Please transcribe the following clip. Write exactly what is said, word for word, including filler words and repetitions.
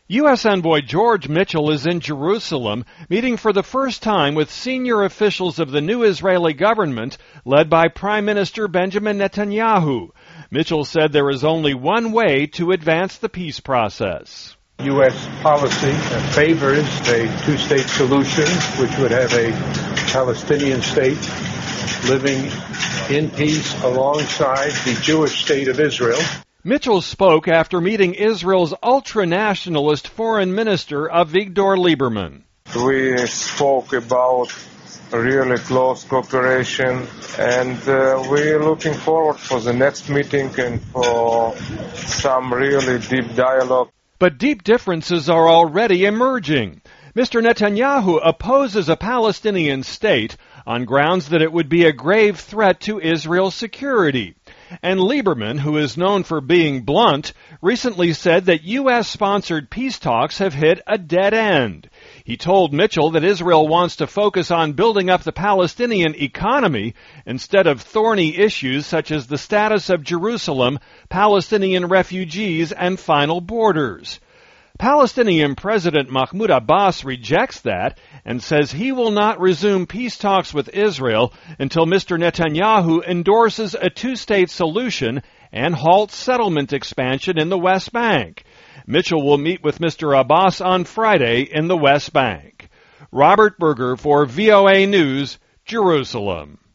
U S Envoy George Mitchell is in Jerusalem, meeting for the first time with senior officials of the new Israeli government, led by Prime Minister Benjamin Netanyahu. Mitchell said there is only one way to advance the peace process. U S policy favors a two-state solution, which would have a Palestinian state living in peace alongside the Jewish state of Israel. Mitchell spoke after meeting Israel's ultra-nationalist foreign minister Avigdor Lieberman. We spoke about really close cooperation, and uh, we're looking forward for the next meeting and for some really deep dialogue. But deep differences are already emerging. Mister Netanyahu opposes a Palestinian state on grounds that it would be a grave threat to Israel's security. And Lieberman, who is known for being blunt, recently said that U S-sponsored peace talks have hit a dead end. He told Mitchell that Israel wants to focus on building up the Palestinian economy instead of thorny issues such as the status of Jerusalem, Palestinian refugees, and final borders. Palestinian President Mahmoud Abbas rejects that and says he will not resume peace talks with Israel until Mister Netanyahu endorses a two-state solution and halts settlement expansion in the West Bank. Mitchell will meet with Mister Abbas on Friday in the West Bank. Robert Berger for V O A News, Jerusalem.